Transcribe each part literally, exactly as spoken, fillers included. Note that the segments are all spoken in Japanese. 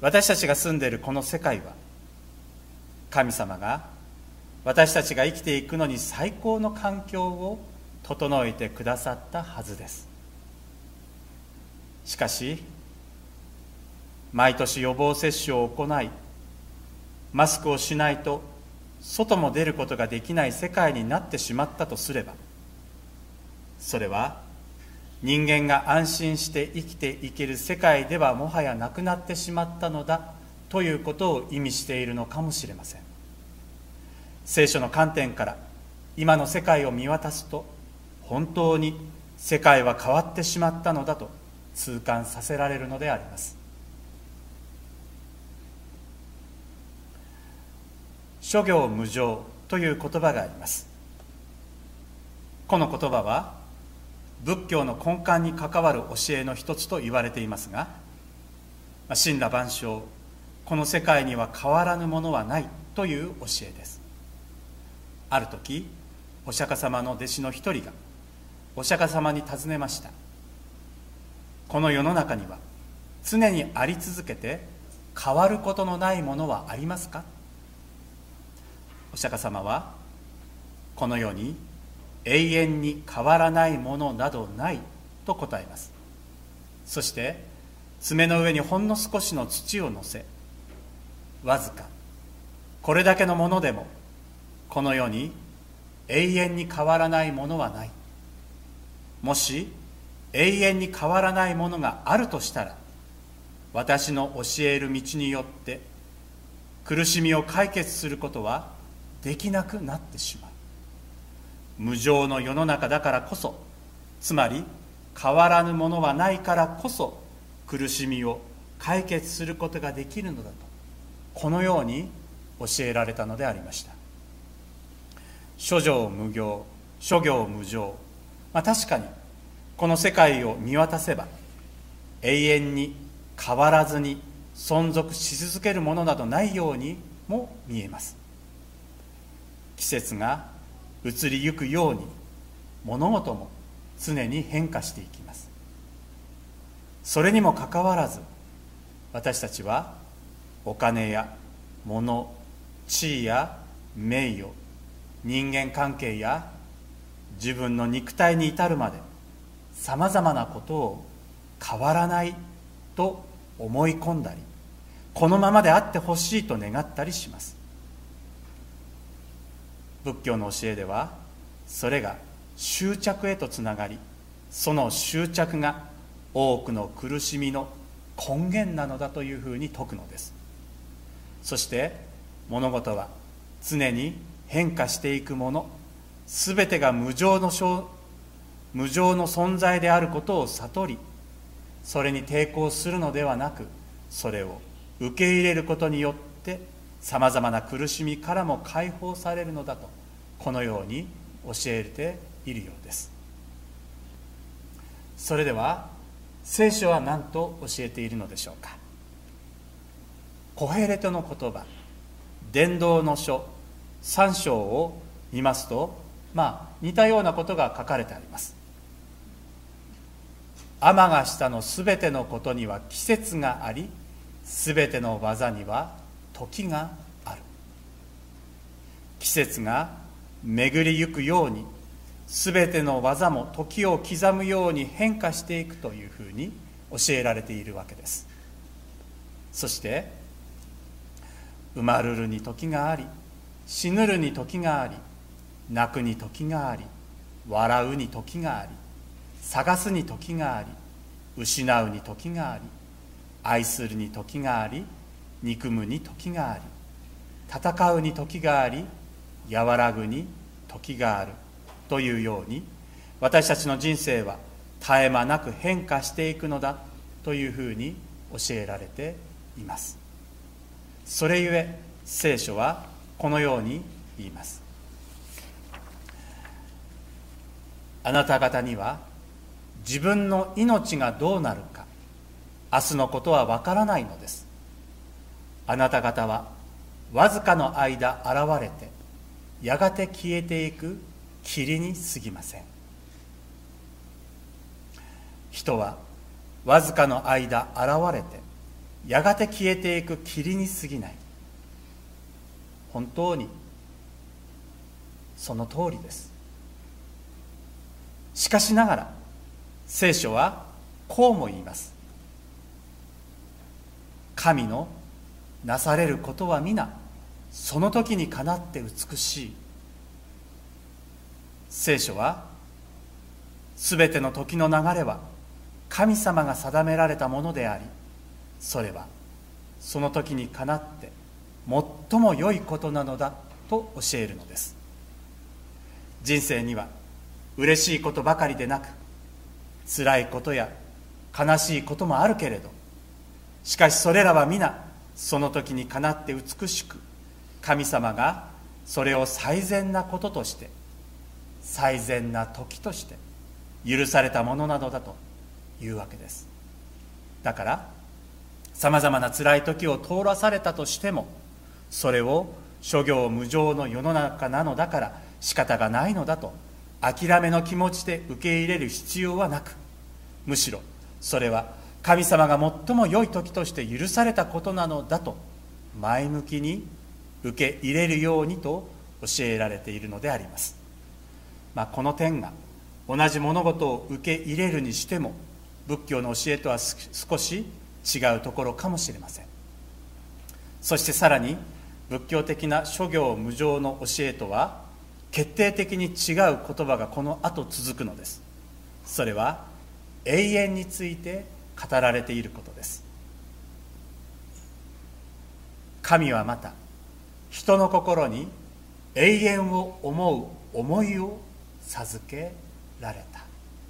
私たちが住んでいるこの世界は、神様が私たちが生きていくのに最高の環境を整えてくださったはずです。しかし、毎年予防接種を行い、マスクをしないと外も出ることができない世界になってしまったとすれば、それは人間が安心して生きていける世界ではもはやなくなってしまったのだということを意味しているのかもしれません。聖書の観点から今の世界を見渡すと、本当に世界は変わってしまったのだと痛感させられるのであります。諸行無常という言葉があります。この言葉は仏教の根幹に関わる教えの一つと言われていますが、森羅万象、この世界には変わらぬものはないという教えです。ある時、お釈迦様の弟子の一人がお釈迦様に尋ねました。この世の中には常にあり続けて変わることのないものはありますか？お釈迦様は、この世に永遠に変わらないものなどないと答えます。そして爪の上にほんの少しの土を乗せ、わずかこれだけのものでもこの世に永遠に変わらないものはない。もし永遠に変わらないものがあるとしたら、私の教える道によって苦しみを解決することはできなくなってしまう。無常の世の中だからこそ、つまり変わらぬものはないからこそ、苦しみを解決することができるのだと、このように教えられたのでありました。諸行無常、諸行無常、まあ、確かにこの世界を見渡せば永遠に変わらずに存続し続けるものなどないようにも見えます。季節が移りゆくように物事も常に変化していきます。それにもかかわらず、私たちはお金や物、地位や名誉、人間関係や自分の肉体に至るまで、さまざまなことを変わらないと思い込んだり、このままであってほしいと願ったりします。仏教の教えでは、それが執着へとつながり、その執着が多くの苦しみの根源なのだというふうに説くのです。そして物事は常に変化していくもの、すべてが無常の無常の存在であることを悟り、それに抵抗するのではなく、それを受け入れることによってさまざまな苦しみからも解放されるのだと、このように教えているようです。それでは聖書は何と教えているのでしょうか。コヘレトの言葉、伝道の書さん章を見ますと、まあ似たようなことが書かれてあります。天が下のすべてのことには季節があり、すべての技には時がある。季節が巡りゆくように、すべての技も時を刻むように変化していくというふうに教えられているわけです。そして生まるるに時があり、死ぬるに時があり、泣くに時があり、笑うに時があり、探すに時があり、失うに時があり、愛するに時があり、憎むに時があり、戦うに時があり、和らぐに時があるというように、私たちの人生は絶え間なく変化していくのだというふうに教えられています。それゆえ聖書はこのように言います。あなた方には自分の命がどうなるか、明日のことはわからないのです。あなた方はわずかの間現れて、やがて消えていく霧に過ぎません。人はわずかの間現れて、 やがて消えていく霧に過ぎない。本当にその通りです。しかしながら聖書はこうも言います。神のなされることは皆その時にかなって美しい。聖書はすべての時の流れは神様が定められたものであり、それはその時にかなって最も良いことなのだと教えるのです。人生には嬉しいことばかりでなく、辛いことや悲しいこともあるけれど、しかしそれらは皆その時にかなって美しく、神様がそれを最善なこととして、最善な時として許されたものなのだというわけです。だからさまざまな辛い時を通らされたとしても、それを諸行無常の世の中なのだから仕方がないのだと諦めの気持ちで受け入れる必要はなく、むしろそれは神様が最も良い時として許されたことなのだと前向きに受け入れるようにと教えられているのであります。まあ、この点が同じ物事を受け入れるにしても仏教の教えとは少し違うところかもしれません。そしてさらに仏教的な諸行無常の教えとは決定的に違う言葉がこの後続くのです。それは永遠について語られていることです。神はまた人の心に永遠を思う思いを授けられた。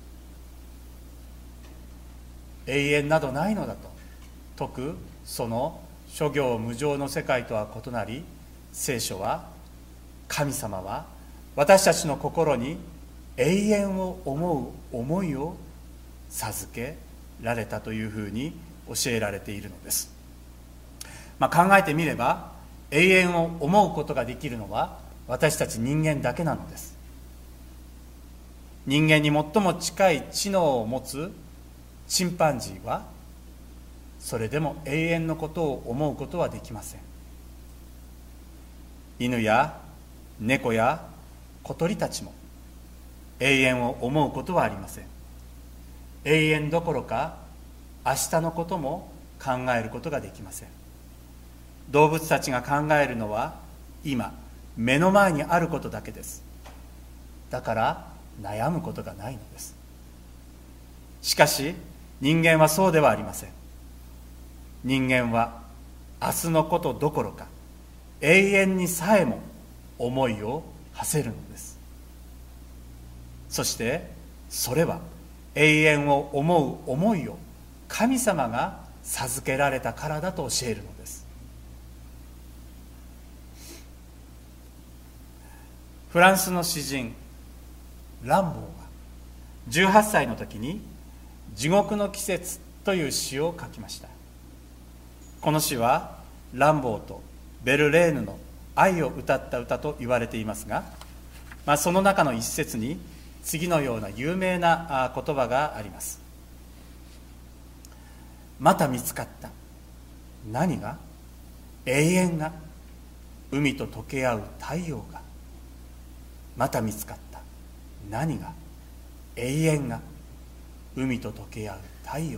永遠などないのだと説くその諸行無常の世界とは異なり、聖書は神様は私たちの心に永遠を思う思いを授けられたというふうに教えられているのです。まあ、考えてみれば永遠を思うことができるのは私たち人間だけなのです。人間に最も近い知能を持つチンパンジーはそれでも永遠のことを思うことはできません。犬や猫や小鳥たちも永遠を思うことはありません。永遠どころか明日のことも考えることができません。動物たちが考えるのは今目の前にあることだけです。だから悩むことがないのです。しかし人間はそうではありません。人間は明日のことどころか永遠にさえも思いを馳せるのです。そしてそれは永遠を思う思いを神様が授けられたからだと教えるのです。フランスの詩人ランボーがじゅうはっさいの時に地獄の季節という詩を書きました。この詩はランボーとベルレーヌの愛を歌った歌と言われていますが、まあ、その中の一節に次のような有名な言葉があります。また見つかった。何が？永遠が、海と溶け合う太陽が。また見つかった。何が？永遠が、海と溶け合う太陽が。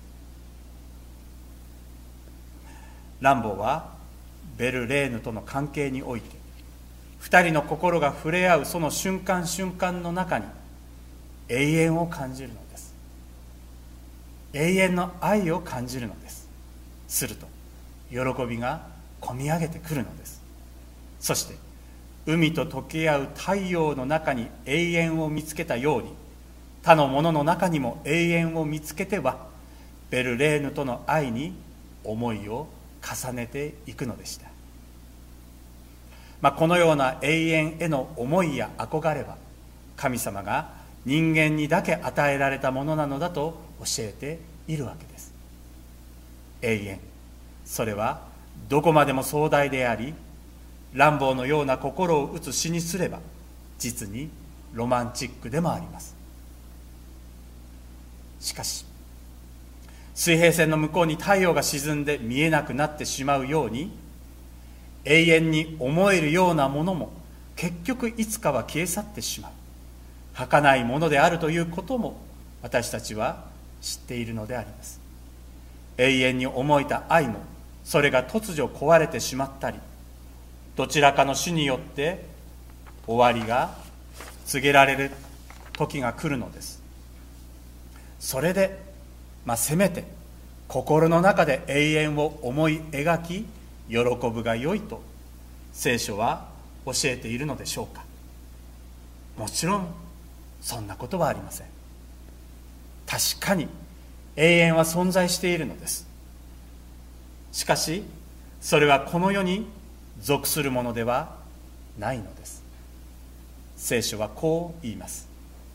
ランボーはベルレーヌとの関係において二人の心が触れ合うその瞬間瞬間の中に永遠を感じるのです。永遠の愛を感じるのです。すると喜びがこみ上げてくるのです。そして海と溶け合う太陽の中に永遠を見つけたように、他のものの中にも永遠を見つけてはベルレーヌとの愛に思いを重ねていくのでした。まあ、このような永遠への思いや憧れは神様が人間にだけ与えられたものなのだと教えているわけです。永遠、それはどこまでも壮大であり、ランボーのような心を打つ詩にすれば実にロマンチックでもあります。しかし水平線の向こうに太陽が沈んで見えなくなってしまうように、永遠に思えるようなものも結局いつかは消え去ってしまう、儚いものであるということも私たちは知っているのであります。永遠に思えた愛も、それが突如壊れてしまったり、どちらかの死によって終わりが告げられる時が来るのです。それで、まあ、せめて心の中で永遠を思い描き喜ぶがよいと聖書は教えているのでしょうか。もちろんそんなことはありません。確かに永遠は存在しているのです。しかしそれはこの世に属するものではないのです。聖書はこう言います。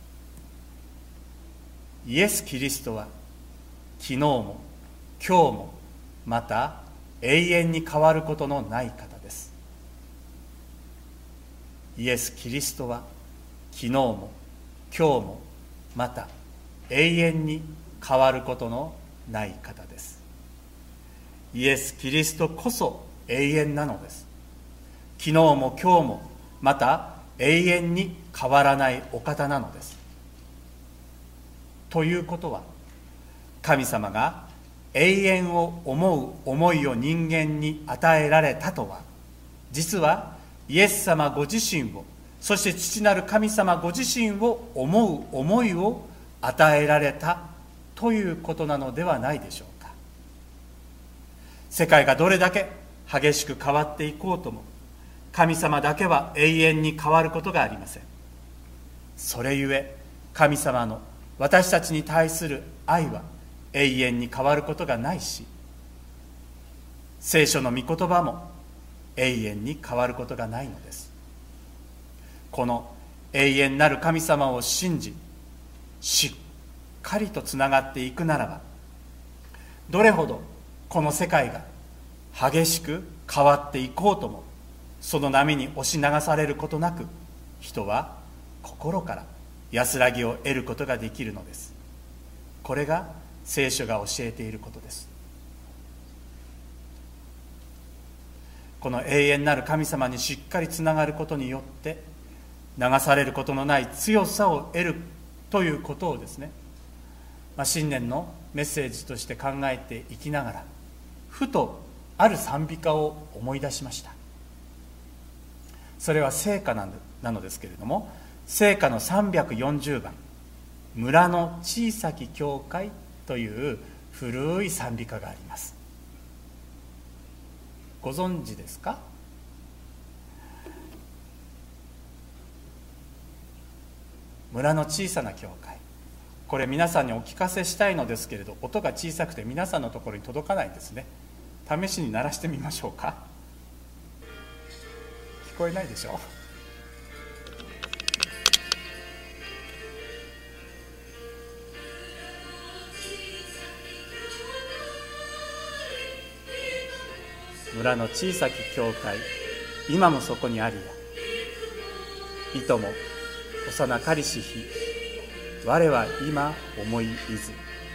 イエス・キリストは昨日も今日もまた永遠に変わることのない方です。イエス・キリストは昨日も今日もまた永遠に変わることのない方です。イエス・キリストこそ永遠なのです。昨日も今日もまた永遠に変わらないお方なのです。ということは、神様が永遠を思う思いを人間に与えられたとは、実はイエス様ご自身を、そして父なる神様ご自身を思う思いを与えられたということなのではないでしょうか。世界がどれだけ激しく変わっていこうとも、神様だけは永遠に変わることがありません。それゆえ神様の私たちに対する愛は永遠に変わることがないし、聖書の御言葉も永遠に変わることがないのです。この永遠なる神様を信じ、しっかりとつながっていくならば、どれほどこの世界が激しく変わっていこうとも、その波に押し流されることなく、人は心から安らぎを得ることができるのです。これが聖書が教えていることです。この永遠なる神様にしっかりつながることによって、流されることのない強さを得るということをですね、まあ、新年のメッセージとして考えていきながら、ふとある賛美歌を思い出しました。それは聖歌なのですけれども、聖歌のさんびゃくよんじゅうばん、村の小さき教会という古い賛美歌があります。ご存知ですか？村の小さな教会、これ皆さんにお聞かせしたいのですけれど、音が小さくて皆さんのところに届かないんですね。試しに鳴らしてみましょうか。聞こえないでしょ。村の小さき教会、今もそこにありや。いとも幼かりし日、我は今思いいず。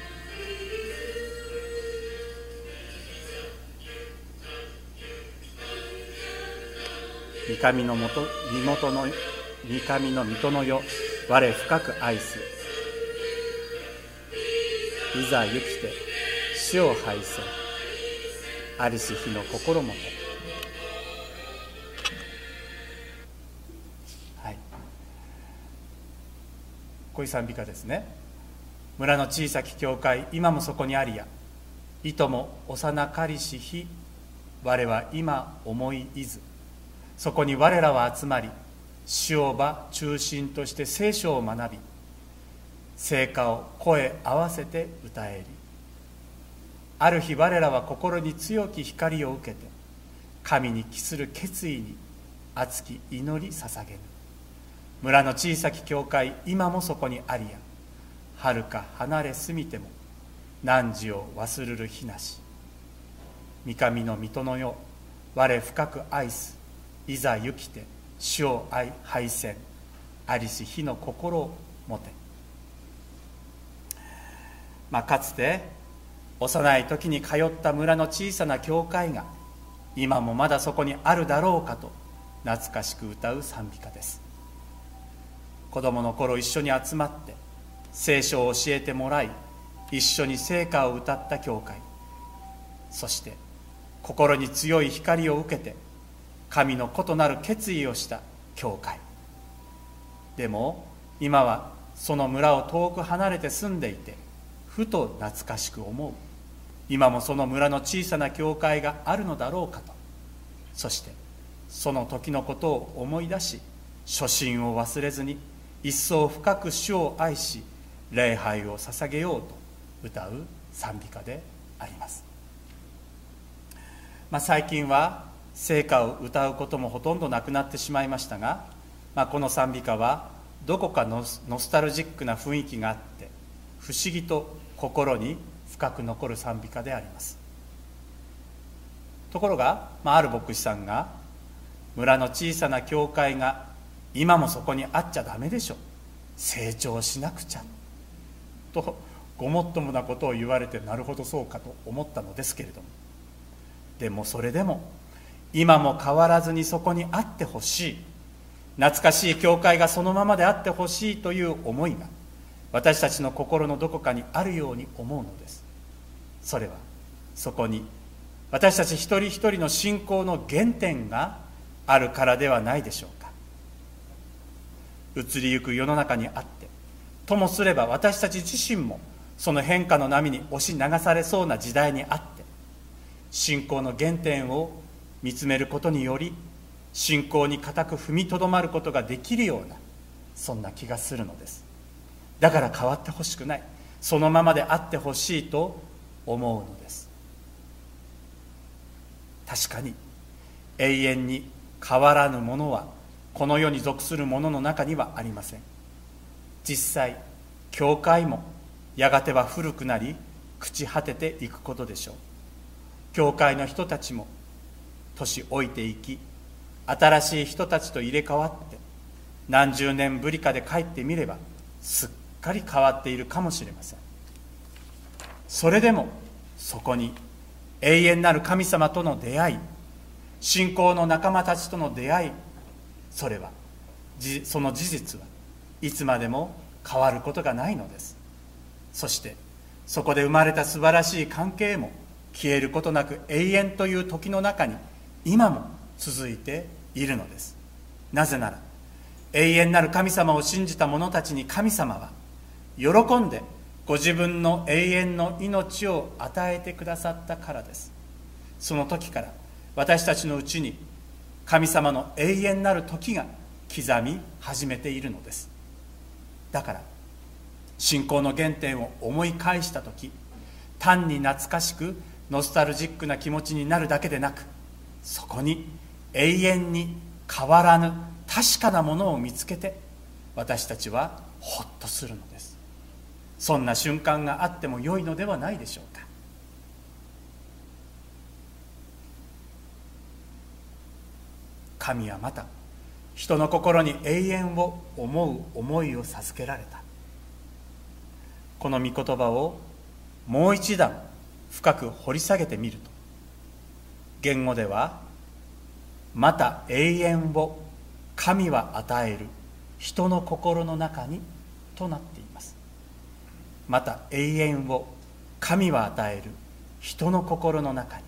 御神のもと身元の御神の水戸の世、我深く愛す。いざ行きて死を拝せ、ありし日の心もと。はい、こういう賛美歌ですね。村の小さき教会、今もそこにありや。いとも幼かりし日、我は今思いいず。そこに我らは集まり、主を場中心として聖書を学び、聖歌を声合わせて歌えり。ある日我らは心に強き光を受けて、神に帰する決意に熱き祈り捧げぬ。村の小さき教会、今もそこにありや。遥か離れすみても汝を忘るる日なし。御神の水戸の世、我深く愛す。いざ行きて主を愛拝せん、ありし日の心を持て。まあ、かつて幼い時に通った村の小さな教会が今もまだそこにあるだろうかと懐かしく歌う賛美歌です。子供の頃一緒に集まって聖書を教えてもらい、一緒に聖歌を歌った教会、そして心に強い光を受けて神の子となる決意をした教会。でも今はその村を遠く離れて住んでいて、ふと懐かしく思う。今もその村の小さな教会があるのだろうかと。そしてその時のことを思い出し、初心を忘れずに一層深く主を愛し礼拝を捧げようと歌う賛美歌であります。まあ、最近は聖歌を歌うこともほとんどなくなってしまいましたが、まあ、この賛美歌はどこかノス、ノスタルジックな雰囲気があって不思議と心に深く残る賛美歌であります。ところが、まあ、ある牧師さんが村の小さな教会が今もそこにあっちゃダメでしょ、成長しなくちゃとごもっともなことを言われて、なるほどそうかと思ったのですけれども、でもそれでも今も変わらずにそこにあってほしい、懐かしい教会がそのままであってほしいという思いが私たちの心のどこかにあるように思うのです。それはそこに私たち一人一人の信仰の原点があるからではないでしょうか。移りゆく世の中にあって、ともすれば私たち自身もその変化の波に押し流されそうな時代にあって、信仰の原点を見つめることにより信仰に固く踏みとどまることができるような、そんな気がするのです。だから変わってほしくない、そのままであってほしいと思うのです。確かに永遠に変わらぬものはこの世に属するものの中にはありません。実際教会もやがては古くなり朽ち果てていくことでしょう。教会の人たちも年老いていき、新しい人たちと入れ替わって何十年ぶりかで帰ってみればすっかり変わっているかもしれません。それでもそこに永遠なる神様との出会い、信仰の仲間たちとの出会い、それはその事実はいつまでも変わることがないのです。そしてそこで生まれた素晴らしい関係も消えることなく永遠という時の中に今も続いているのです。なぜなら永遠なる神様を信じた者たちに神様は喜んでご自分の永遠の命を与えてくださったからです。その時から私たちのうちに神様の永遠なる時が刻み始めているのです。だから信仰の原点を思い返した時、単に懐かしくノスタルジックな気持ちになるだけでなく、そこに永遠に変わらぬ確かなものを見つけて私たちはほっとするのです。そんな瞬間があってもよいのではないでしょうか。神はまた人の心に永遠を思う思いを授けられた。この御言葉をもう一段深く掘り下げてみると、言語ではまた永遠を神は与える人の心の中にとなっています。また永遠を神は与える人の心の中に。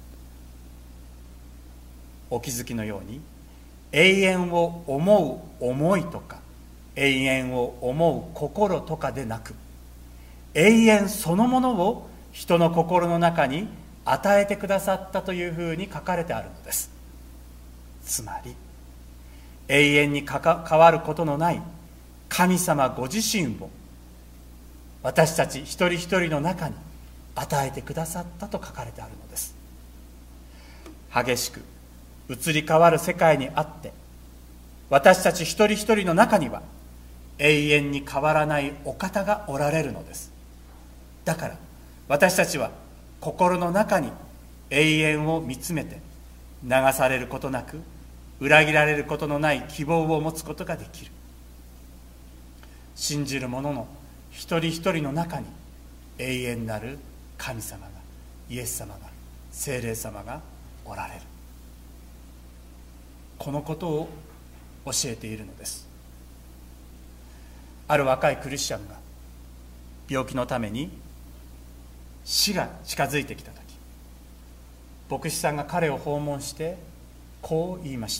お気づきのように、永遠を思う思いとか永遠を思う心とかでなく、永遠そのものを人の心の中に与えてくださったというふうに書かれてあるのです。つまり永遠にかか変わることのない神様ご自身を私たち一人一人の中に与えてくださったと書かれてあるのです。激しく移り変わる世界にあって、私たち一人一人の中には永遠に変わらないお方がおられるのです。だから私たちは心の中に永遠を見つめて、流されることなく裏切られることのない希望を持つことができる。信じる者の一人一人の中に永遠なる神様がイエス様が、聖霊様がおられる、このことを教えているのです。ある若いクリスチャンが病気のために死が近づいてきたとき、牧師さんが彼を訪問してこう言いました。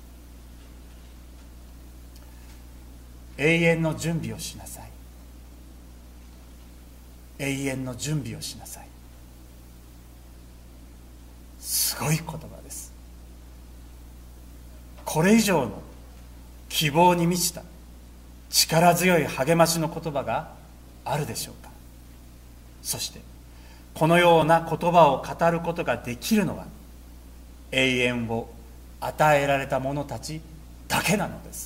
永遠の準備をしなさい。永遠の準備をしなさい。すごい言葉です。これ以上の希望に満ちた力強い励ましの言葉があるでしょうか。そしてこのような言葉を語ることができるのは、永遠を与えられた者たちだけなのです。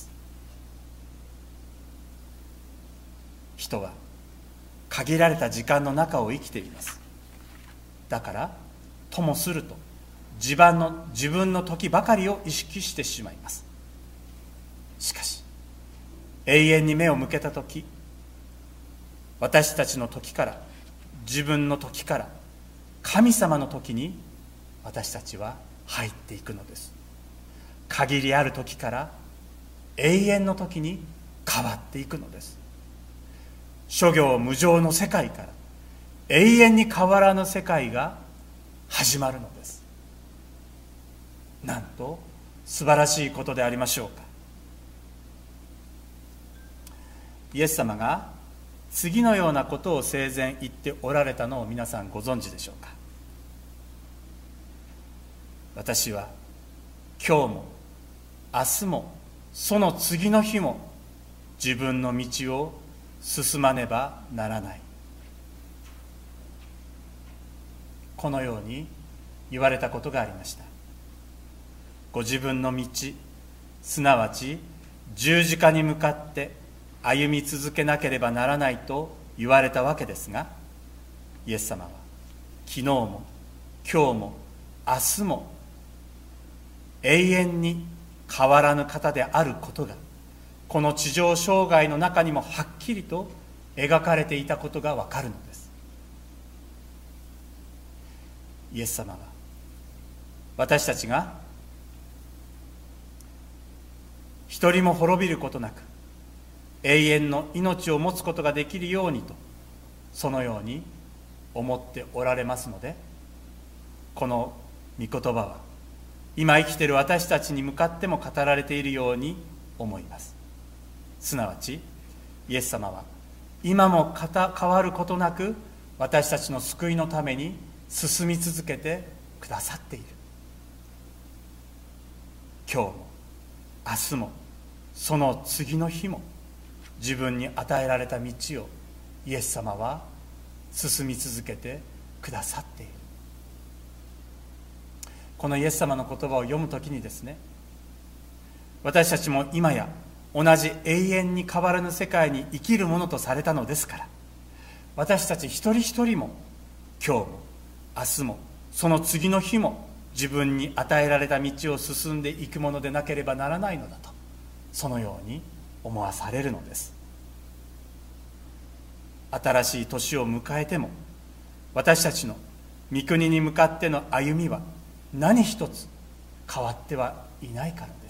人は限られた時間の中を生きています。だからともすると自分の自分の時ばかりを意識してしまいます。しかし永遠に目を向けた時、私たちの時から、自分の時から、神様の時に私たちは入っていくのです。限りある時から永遠の時に変わっていくのです。諸行無常の世界から永遠に変わらぬ世界が始まるのです。なんと素晴らしいことでありましょうか。イエス様が次のようなことを生前言っておられたのを皆さんご存知でしょうか。私は今日も明日もその次の日も自分の道を進まねばならない、このように言われたことがありました。ご自分の道、すなわち十字架に向かって歩み続けなければならないと言われたわけですが、イエス様は昨日も今日も明日も永遠に変わらぬ方であることが、この地上生涯の中にもはっきりと描かれていたことがわかるのです。イエス様は私たちが一人も滅びることなく永遠の命を持つことができるようにと、そのように思っておられますので、この御言葉は今生きている私たちに向かっても語られているように思います。すなわちイエス様は今も変わることなく私たちの救いのために進み続けてくださっている。今日も明日もその次の日も自分に与えられた道をイエス様は進み続けてくださっている。このイエス様の言葉を読むときにですね、私たちも今や同じ永遠に変わらぬ世界に生きるものとされたのですから、私たち一人一人も今日も明日もその次の日も自分に与えられた道を進んでいくものでなければならないのだと、そのように思わされるのです。新しい年を迎えても私たちの御国に向かっての歩みは何一つ変わってはいないからです。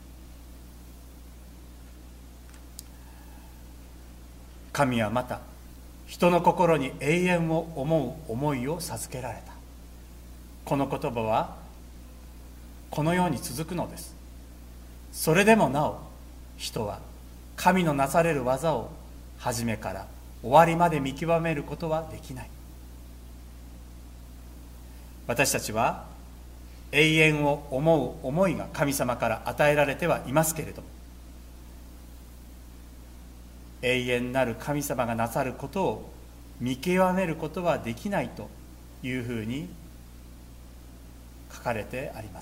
神はまた人の心に永遠を思う思いを授けられた。この言葉はこのように続くのです。それでもなお人は神のなされる技を初めから終わりまで見極めることはできない。私たちは永遠を思う思いが神様から与えられてはいますけれども、永遠なる神様がなさることを見極めることはできないというふうに書かれてあります。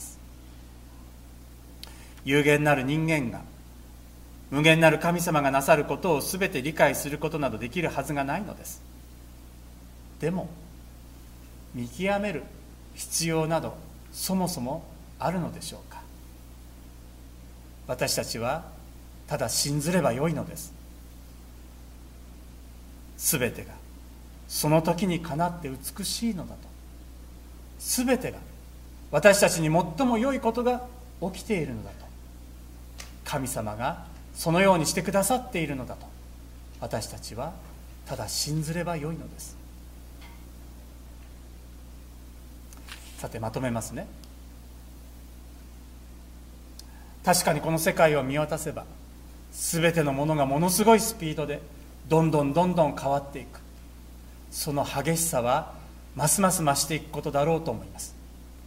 有限なる人間が無限なる神様がなさることをすべて理解することなどできるはずがないのです。でも見極める必要などそもそもあるのでしょうか。私たちはただ信ずればよいのです。すべてがその時にかなって美しいのだとすべてが私たちに最も良いことが起きているのだと、神様がそのようにしてくださっているのだと、私たちはただ信ずればよいのです。さて、まとめますね。確かにこの世界を見渡せば、すべてのものがものすごいスピードでどんどんどんどん変わっていく。その激しさはますます増していくことだろうと思います。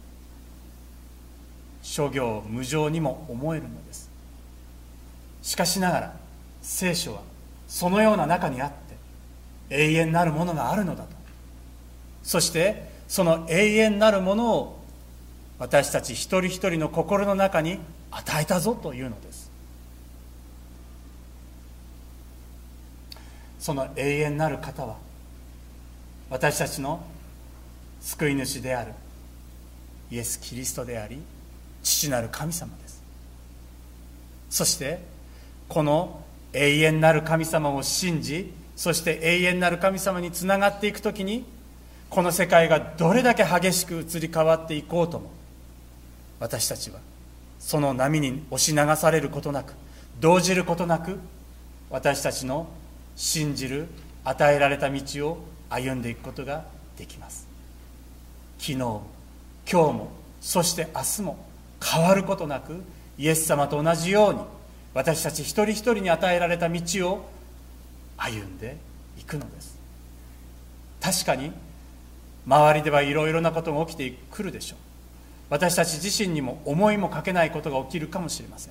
諸行無常にも思えるのです。しかしながら聖書はそのような中にあって永遠なるものがあるのだと、そしてその永遠なるものを私たち一人一人の心の中に与えたぞというのです。その永遠なる方は私たちの救い主であるイエス・キリストであり、父なる神様です。そしてこの永遠なる神様を信じ、そして永遠なる神様につながっていくときに、この世界がどれだけ激しく移り変わっていこうとも、私たちはその波に押し流されることなく、動じることなく、私たちの信じる与えられた道を歩んでいくことができます。昨日も今日もそして明日も変わることなく、イエス様と同じように私たち一人一人に与えられた道を歩んでいくのです。確かに周りではいろいろなことが起きてくるでしょう。私たち自身にも思いもかけないことが起きるかもしれません。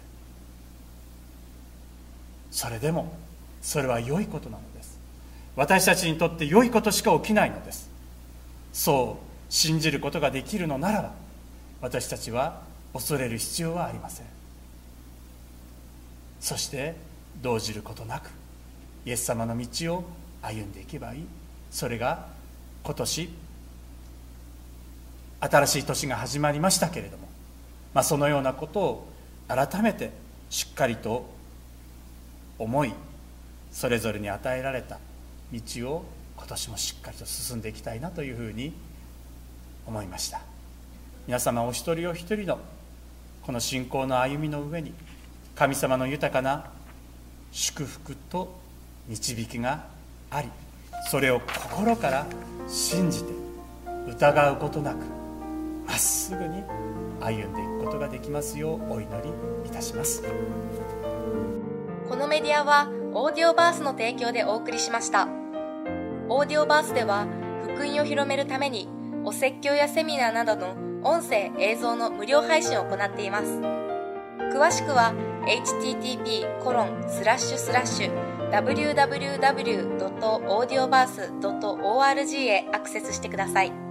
それでもそれは良いことなのです。私たちにとって良いことしか起きないのです。そう信じることができるのならば、私たちは恐れる必要はありません。そして動じることなくイエス様の道を歩んでいけばいい。それが今年新しい年が始まりましたけれども、まあ、そのようなことを改めてしっかりと思い、それぞれに与えられた道を今年もしっかりと進んでいきたいなというふうに思いました。皆様お一人お一人のこの信仰の歩みの上に神様の豊かな祝福と導きがあり、それを心から信じて疑うことなくまっすぐに歩んでいくことができますようお祈りいたします。 このメディアはオーディオバースの提供でお送りしました。オーディオバースでは福音を広めるためにお説教やセミナーなどの音声映像の無料配信を行っています。詳しくは エイチティーティーピーコロンスラッシュスラッシュダブリューダブリューダブリュードットオーディオバースドットオーアールジー へアクセスしてください。